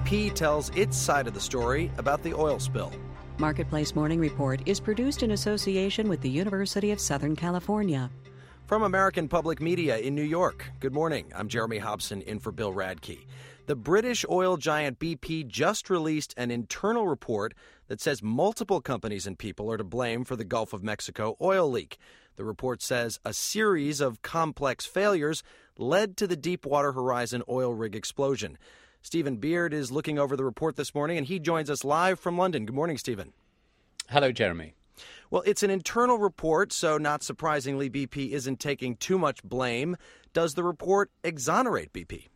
BP tells its side of the story about the oil spill. Marketplace Morning Report is produced in association with the University of Southern California. From American Public Media in New York, good morning. I'm Jeremy Hobson in for Bill Radke. The British oil giant BP just released an internal report that says multiple companies and people are to blame for the Gulf of Mexico oil leak. The report says a series of complex failures led to the Deepwater Horizon oil rig explosion. Stephen Beard is looking over the report this morning, and he joins us live from London. Good morning, Stephen. Hello, Jeremy. Well, it's an internal report, so not surprisingly, BP isn't taking too much blame. Does the report exonerate BP?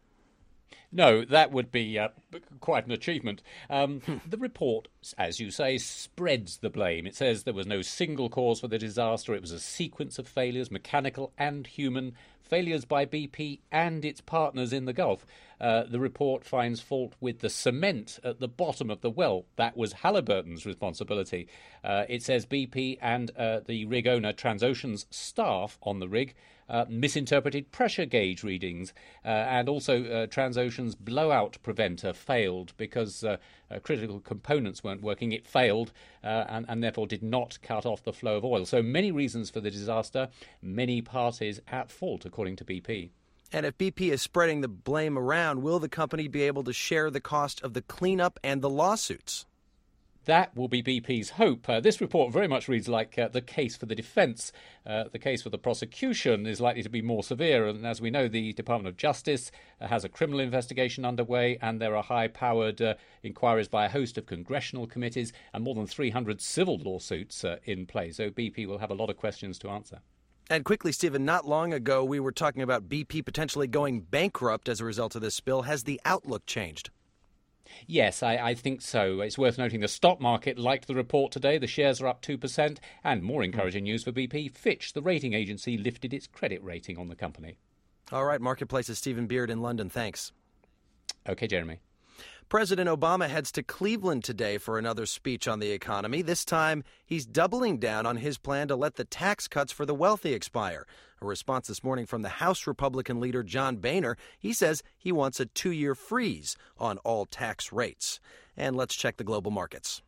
No, that would be quite an achievement. The report, as you say, spreads the blame. It says there was no single cause for the disaster. It was a sequence of failures, mechanical and human, failures by BP and its partners in the Gulf. The report finds fault with the cement at the bottom of the well. That was Halliburton's responsibility. It says BP and the rig owner Transocean's staff on the rig misinterpreted pressure gauge readings, and also Transocean's blowout preventer failed because critical components weren't working. It failed and therefore did not cut off the flow of oil. So many reasons for the disaster, many parties at fault, according to BP. And if BP is spreading the blame around, will the company be able to share the cost of the cleanup and the lawsuits? That will be BP's hope. This report very much reads like the case for the defence. The case for the prosecution is likely to be more severe. And as we know, the Department of Justice has a criminal investigation underway, and there are high-powered inquiries by a host of congressional committees and more than 300 civil lawsuits in play. So BP will have a lot of questions to answer. And quickly, Stephen, not long ago we were talking about BP potentially going bankrupt as a result of this spill. Has the outlook changed? Yes, I think so. It's worth noting the stock market liked the report today. The shares are up 2%. And more encouraging news for BP, Fitch, the rating agency, lifted its credit rating on the company. All right, Marketplace's Stephen Beard in London. Thanks. OK, Jeremy. President Obama heads to Cleveland today for another speech on the economy. This time, he's doubling down on his plan to let the tax cuts for the wealthy expire. A response this morning from the House Republican leader John Boehner. He says he wants a 2-year freeze on all tax rates. And let's check the global markets.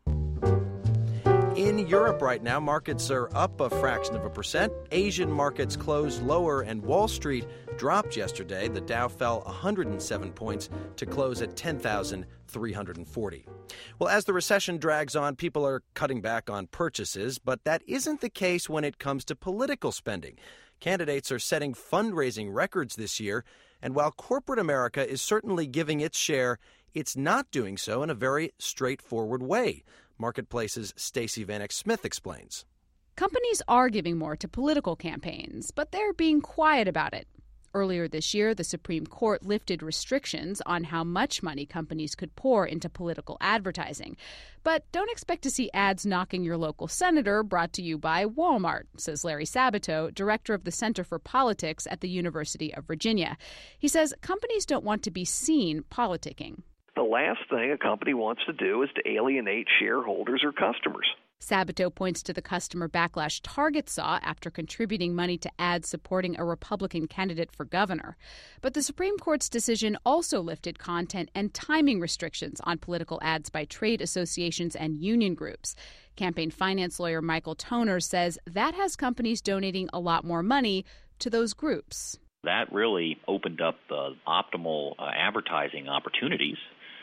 In Europe right now, markets are up a fraction of a percent. Asian markets closed lower, and Wall Street dropped yesterday. The Dow fell 107 points to close at 10,340. Well, as the recession drags on, people are cutting back on purchases, but that isn't the case when it comes to political spending. Candidates are setting fundraising records this year, and while corporate America is certainly giving its share, it's not doing so in a very straightforward way. Marketplace's Stacey Vanek Smith explains. Companies are giving more to political campaigns, but they're being quiet about it. Earlier this year, the Supreme Court lifted restrictions on how much money companies could pour into political advertising. But don't expect to see ads knocking your local senator, brought to you by Walmart, says Larry Sabato, director of the Center for Politics at the University of Virginia. He says companies don't want to be seen politicking. The last thing a company wants to do is to alienate shareholders or customers. Sabato points to the customer backlash Target saw after contributing money to ads supporting a Republican candidate for governor. But the Supreme Court's decision also lifted content and timing restrictions on political ads by trade associations and union groups. Campaign finance lawyer Michael Toner says that has companies donating a lot more money to those groups. That really opened up optimal advertising opportunities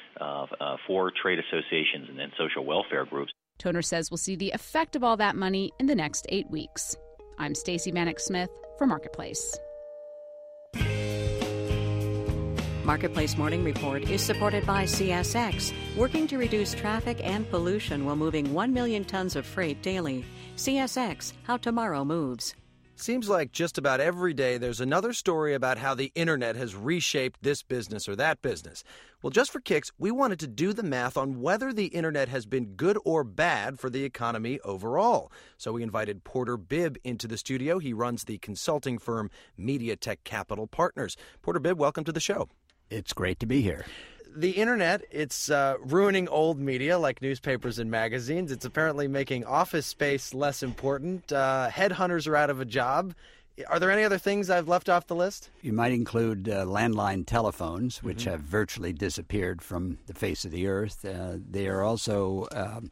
for trade associations and then social welfare groups. Toner says we'll see the effect of all that money in the next 8 weeks. I'm Stacey Vanek Smith for Marketplace. Marketplace Morning Report is supported by CSX, working to reduce traffic and pollution while moving 1 million tons of freight daily. CSX, how tomorrow moves. Seems like just about every day there's another story about how the internet has reshaped this business or that business. Well, just for kicks, we wanted to do the math on whether the internet has been good or bad for the economy overall. So we invited Porter Bibb into the studio. He runs the consulting firm Media Tech Capital Partners. Porter Bibb, welcome to the show. It's great to be here. The internet, it's ruining old media like newspapers and magazines. It's apparently making office space less important. Headhunters are out of a job. Are there any other things I've left off the list? You might include landline telephones, which have virtually disappeared from the face of the earth. There also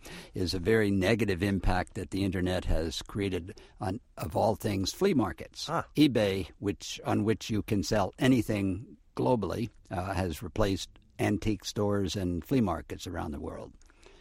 is a very negative impact that the Internet has created on, of all things, flea markets. eBay, on which you can sell anything globally, has replaced antique stores and flea markets around the world.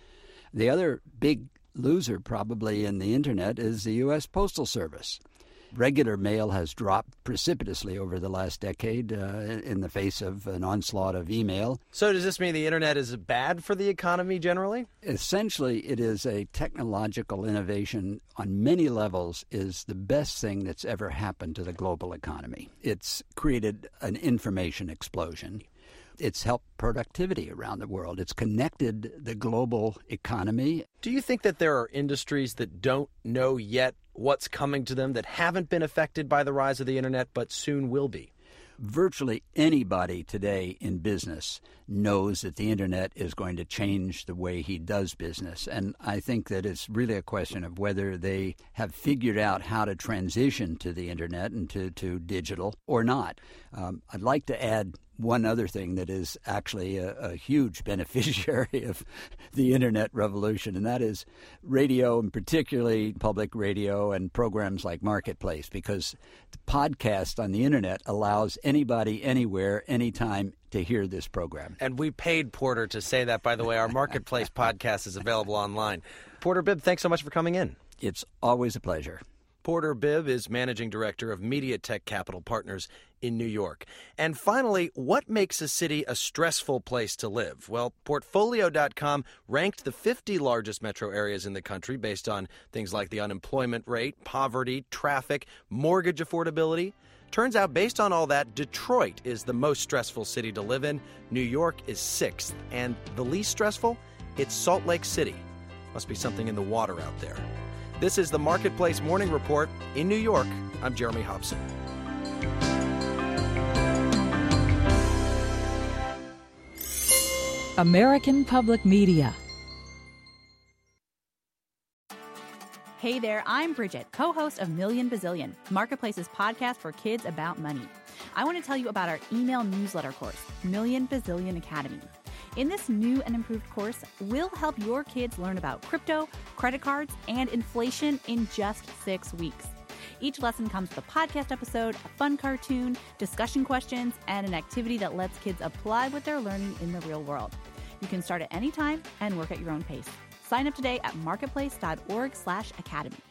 The other big loser probably in the Internet is the U.S. Postal Service. Regular mail has dropped precipitously over the last decade in the face of an onslaught of email. So does this mean the Internet is bad for the economy generally? Essentially, it is a technological innovation on many levels, is the best thing that's ever happened to the global economy. It's created an information explosion. It's helped productivity around the world. It's connected the global economy. Do you think that there are industries that don't know yet what's coming to them, that haven't been affected by the rise of the Internet but soon will be? Virtually anybody today in business knows that the Internet is going to change the way he does business. And I think that it's really a question of whether they have figured out how to transition to the Internet and to digital or not. I'd like to add one other thing that is actually a huge beneficiary of the Internet revolution, and that is radio, and particularly public radio and programs like Marketplace, because the podcast on the Internet allows anybody, anywhere, anytime to hear this program. And we paid Porter to say that, by the way. Our Marketplace podcast is available online. Porter Bibb, thanks so much for coming in. It's always a pleasure. Porter Bibb is Managing Director of MediaTek Capital Partners in New York. And finally, what makes a city a stressful place to live? Well, Portfolio.com ranked the 50 largest metro areas in the country based on things like the unemployment rate, poverty, traffic, mortgage affordability. Turns out, based on all that, Detroit is the most stressful city to live in. New York is 6th. And the least stressful? It's Salt Lake City. Must be something in the water out there. This is the Marketplace Morning Report. In New York, I'm Jeremy Hobson. American Public Media. Hey there, I'm Bridget, co-host of Million Bazillion, Marketplace's podcast for kids about money. I want to tell you about our email newsletter course, Million Bazillion Academy. In this new and improved course, we'll help your kids learn about crypto, credit cards, and inflation in just 6 weeks. Each lesson comes with a podcast episode, a fun cartoon, discussion questions, and an activity that lets kids apply what they're learning in the real world. You can start at any time and work at your own pace. Sign up today at marketplace.org/academy.